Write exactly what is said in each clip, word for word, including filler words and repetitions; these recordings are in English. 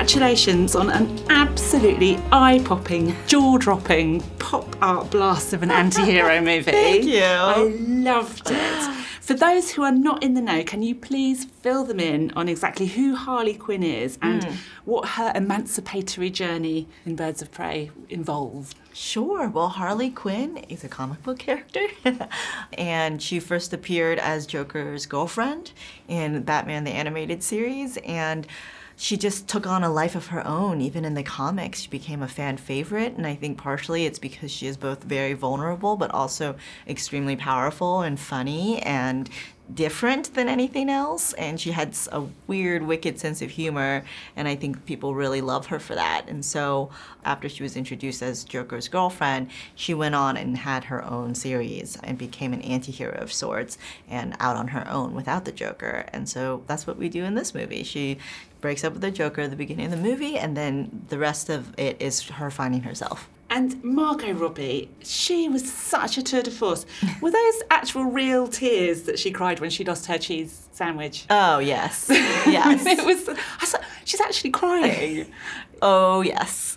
congratulations on an absolutely eye-popping, jaw-dropping, pop-art blast of an anti-hero movie. Thank you. I loved it. For those who are not in the know, can you please fill them in on exactly who Harley Quinn is and mm. what her emancipatory journey in Birds of Prey involved? Sure. Well, Harley Quinn is a comic book character, and she first appeared as Joker's girlfriend in Batman the Animated Series, and she just took on a life of her own. Even in the comics, she became a fan favorite, and I think partially it's because she is both very vulnerable but also extremely powerful and funny and different than anything else, and she had a weird, wicked sense of humor, and I think people really love her for that. And so after she was introduced as Joker's girlfriend, she went on and had her own series and became an anti-hero of sorts and out on her own without the Joker. And so that's what we do in this movie. She breaks up with the Joker at the beginning of the movie, and then the rest of it is her finding herself. And Margot Robbie, she was such a tour de force. Were those actual real tears that she cried when she lost her cheese sandwich? Oh, yes. Yes. It was, I was like, she's actually crying. Oh, yes.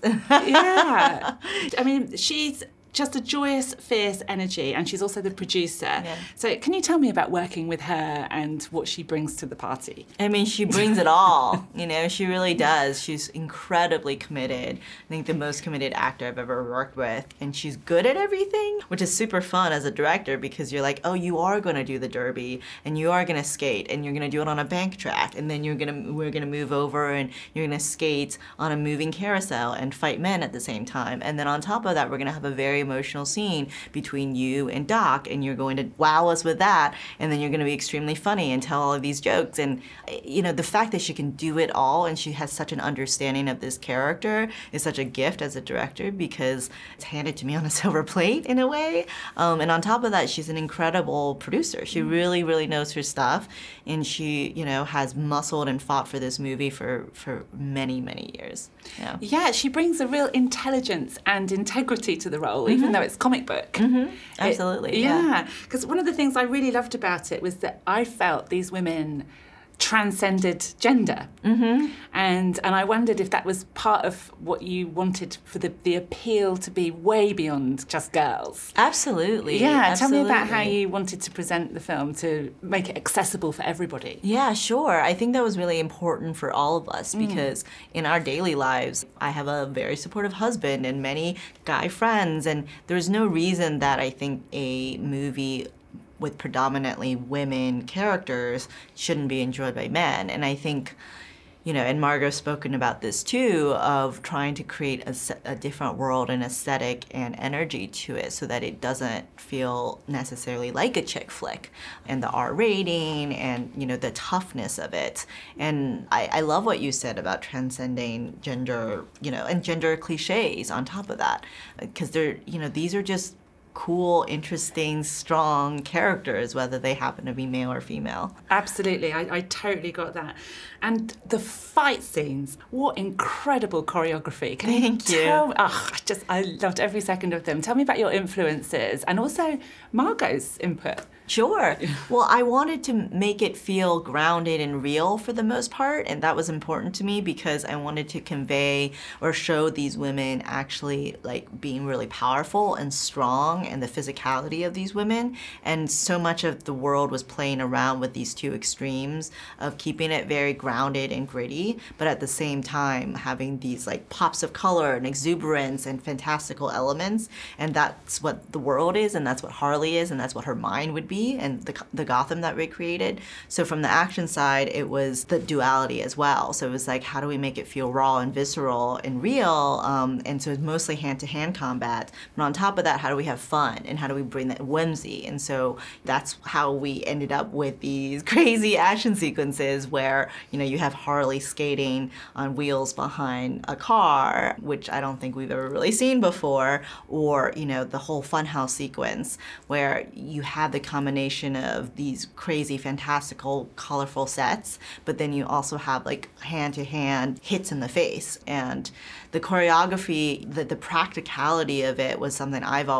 Yeah. I mean, she's just a joyous, fierce energy, and she's also the producer. Yeah. So can you tell me about working with her and what she brings to the party? I mean, she brings it all, you know, she really does. She's incredibly committed. I think the most committed actor I've ever worked with, and she's good at everything, which is super fun as a director because you're like, oh, you are gonna do the derby, and you are gonna skate, and you're gonna do it on a bank track, and then you're gonna, we're gonna move over and you're gonna skate on a moving carousel and fight men at the same time. And then on top of that, we're gonna have a very emotional scene between you and Doc, and you're going to wow us with that, and then you're going to be extremely funny and tell all of these jokes. And you know, the fact that she can do it all and she has such an understanding of this character is such a gift as a director because it's handed to me on a silver plate in a way. Um, and on top of that, she's an incredible producer. She really, really knows her stuff, and she, you know, has muscled and fought for this movie for, for many, many years. Yeah. Yeah, she brings a real intelligence and integrity to the role, even mm-hmm. though it's comic book. Mm-hmm. Absolutely. It, yeah, because one of the things I really loved about it was that I felt these women transcended gender. Mm-hmm. And and I wondered if that was part of what you wanted for the, the appeal to be way beyond just girls. Absolutely. Yeah, Absolutely. Tell me about how you wanted to present the film to make it accessible for everybody. Yeah, sure. I think that was really important for all of us because mm. in our daily lives, I have a very supportive husband and many guy friends, and there's no reason that I think a movie with predominantly women characters shouldn't be enjoyed by men. And I think, you know, and Margot's spoken about this too, of trying to create a, a different world and aesthetic and energy to it so that it doesn't feel necessarily like a chick flick, and the R rating and, you know, the toughness of it. And I, I love what you said about transcending gender, you know, and gender cliches on top of that, because they're, you know, these are just cool, interesting, strong characters, whether they happen to be male or female. Absolutely, I, I totally got that. And the fight scenes, what incredible choreography. Can Thank you you. Tell, oh, I just, I loved every second of them. Tell me about your influences and also Margot's input. Sure. Well, I wanted to make it feel grounded and real for the most part, and that was important to me because I wanted to convey or show these women actually like being really powerful and strong, and the physicality of these women. And so much of the world was playing around with these two extremes of keeping it very grounded and gritty, but at the same time having these like pops of color and exuberance and fantastical elements. And that's what the world is, and that's what Harley is, and that's what her mind would be. And the, the Gotham that we created. So from the action side, it was the duality as well. So it was like, how do we make it feel raw and visceral and real? Um, and so it's mostly hand-to-hand combat. But on top of that, how do we have fun? And how do we bring that whimsy? And so that's how we ended up with these crazy action sequences where, you know, you have Harley skating on wheels behind a car, which I don't think we've ever really seen before, or, you know, the whole funhouse sequence where you have the combination of these crazy, fantastical, colorful sets, but then you also have like hand-to-hand hits in the face. And the choreography, the, the practicality of it was something I've always loved.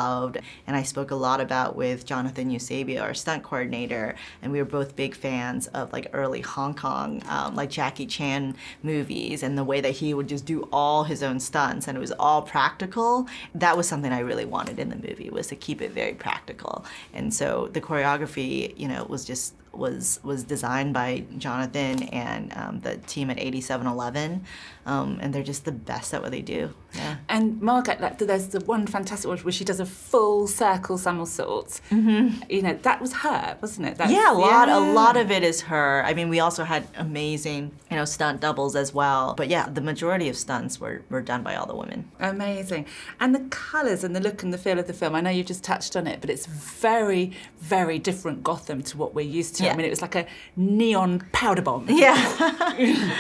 loved, and I spoke a lot about with Jonathan Eusebio, our stunt coordinator, and we were both big fans of like early Hong Kong, um, like Jackie Chan movies, and the way that he would just do all his own stunts, and it was all practical. That was something I really wanted in the movie, was to keep it very practical. And so the choreography, you know, was just was was designed by Jonathan and um, the team at eighty-seven eleven, um, and they're just the best at what they do. Yeah. And Margaret, like, there's the one fantastic one where she does a full circle somersault. Mm-hmm. You know, that was her, wasn't it? That's, yeah, a lot. yeah. A lot of it is her. I mean, we also had amazing, you know, stunt doubles as well. But yeah, the majority of stunts were were done by all the women. Amazing. And the colours and the look and the feel of the film, I know you've just touched on it, but it's very, very different Gotham to what we're used to. Yeah. I mean, it was like a neon powder bomb. Yeah.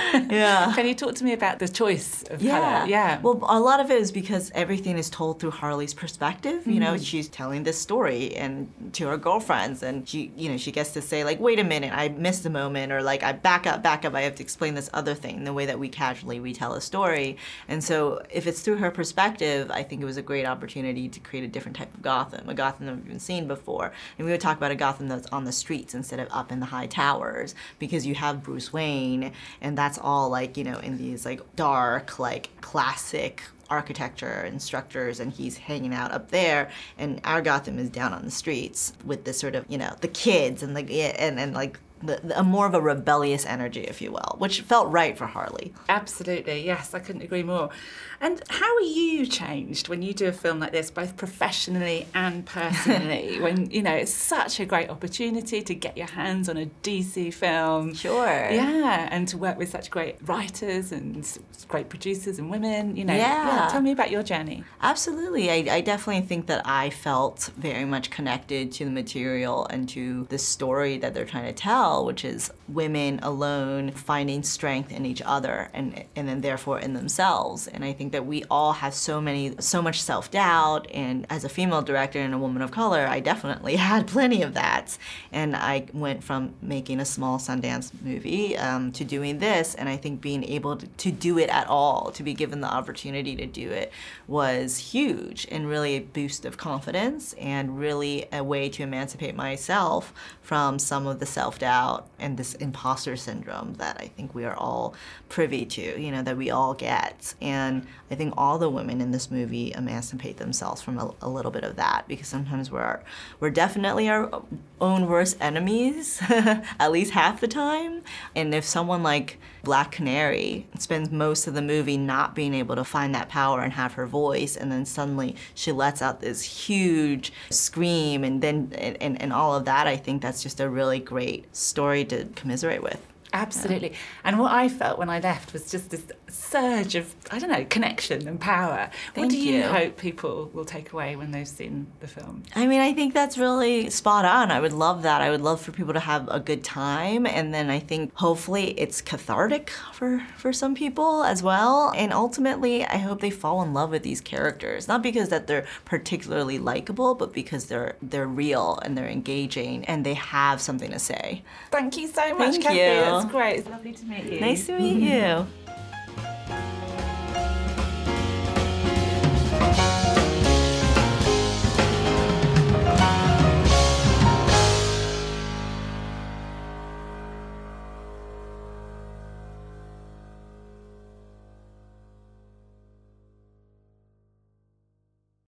yeah. Can you talk to me about the choice of yeah. colour? Yeah. Well, a lot of it is because everything is told through Harley's perspective. You mm. know, she's telling this story and to her girlfriends, and she, you know, she gets to say like, wait a minute, I missed a moment, or like, I back up, back up, I have to explain this other thing, the way that we casually retell a story. And so if it's through her perspective, I think it was a great opportunity to create a different type of Gotham, a Gotham that we've been seen before. And we would talk about a Gotham that's on the streets instead of up in the high towers, because you have Bruce Wayne, and that's all like, you know, in these like dark, like classic architecture and structures, and he's hanging out up there, and our Gotham is down on the streets with this sort of, you know, the kids and like and, and like The, the, a more of a rebellious energy, if you will, which felt right for Harley. Absolutely, yes, I couldn't agree more. And how are you changed when you do a film like this, both professionally and personally, when, you know, it's such a great opportunity to get your hands on a D C film. Sure. Yeah, and to work with such great writers and great producers and women, you know. Yeah. yeah tell me about your journey. Absolutely. I, I definitely think that I felt very much connected to the material and to the story that they're trying to tell, which is women alone finding strength in each other and and then therefore in themselves. And I think that we all have so many, so much self-doubt, and as a female director and a woman of color, I definitely had plenty of that. And I went from making a small Sundance movie um, to doing this, and I think being able to, to do it at all, to be given the opportunity to do it, was huge, and really a boost of confidence, and really a way to emancipate myself from some of the self-doubt and this imposter syndrome that I think we are all privy to, you know, that we all get. And I think all the women in this movie emancipate themselves from a, a little bit of that, because sometimes we're we're definitely our own worst enemies, at least half the time. And if someone like Black Canary spends most of the movie not being able to find that power and have her voice, and then suddenly she lets out this huge scream, and then and, and all of that, I think that's just a really great story to commiserate with. Absolutely. Yeah. And what I felt when I left was just this surge of, I don't know, connection and power. Thank what do you, you hope people will take away when they've seen the film? I mean, I think that's really spot on. I would love that. I would love for people to have a good time. And then I think hopefully it's cathartic for, for some people as well. And ultimately, I hope they fall in love with these characters. Not because that they're particularly likable, but because they're they're real and they're engaging and they have something to say. Thank you so much, Thank Kathy. you. That's great. It's lovely to meet you. Nice to meet you.